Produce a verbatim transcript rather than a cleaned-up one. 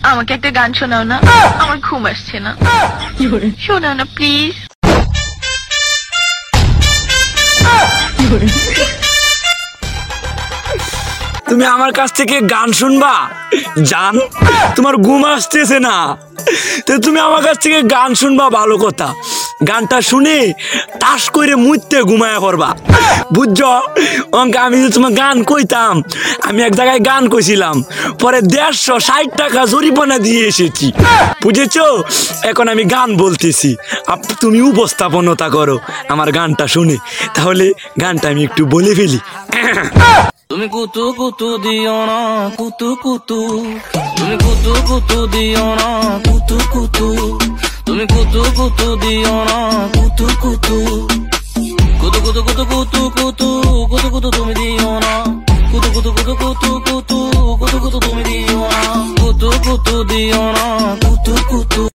আমাকে একটা গান শোনাও না, আমার ঘুম আসছে না। শোনাও না প্লিজ। তুমি আমার কাছ থেকে গান শুনবা জান? তোমার ঘুম আসতেছে না, তো তুমি আমার কাছ থেকে গান শুনবা ভালো কথা। গানটা শুনে টাস করে মুইতে ঘুমায়া করবা, বুঝছো? অঙ্কে আমি যে তোমার গান কইতাম, আমি এক জায়গায় গান কইছিলাম, পরে দেড়শো ষাট টাকা জরিমানা দিয়ে এসেছি, বুঝেছো? এখন আমি গান বলতেছি, আপ- তুমি উপস্থাপনতা করো আমার গানটা শুনে। তাহলে গানটা আমি একটু বলে ফেলি। তুমি কুতু কুতু দিও না কুতু কুতু, তুমি কুতু কুতু দিও না কুতু কুতু, তুমি কুতু কুতু দিও না কুতু কুতু, কুতু কুতু কুতু কুতু কুতু কুতু কুতু তুমি দিও না, কুতু কুতু কুতু কুতু কুতু কুতু কুতু তুমি দিও না, কুতু কুতু দিও না কুতু কুতু।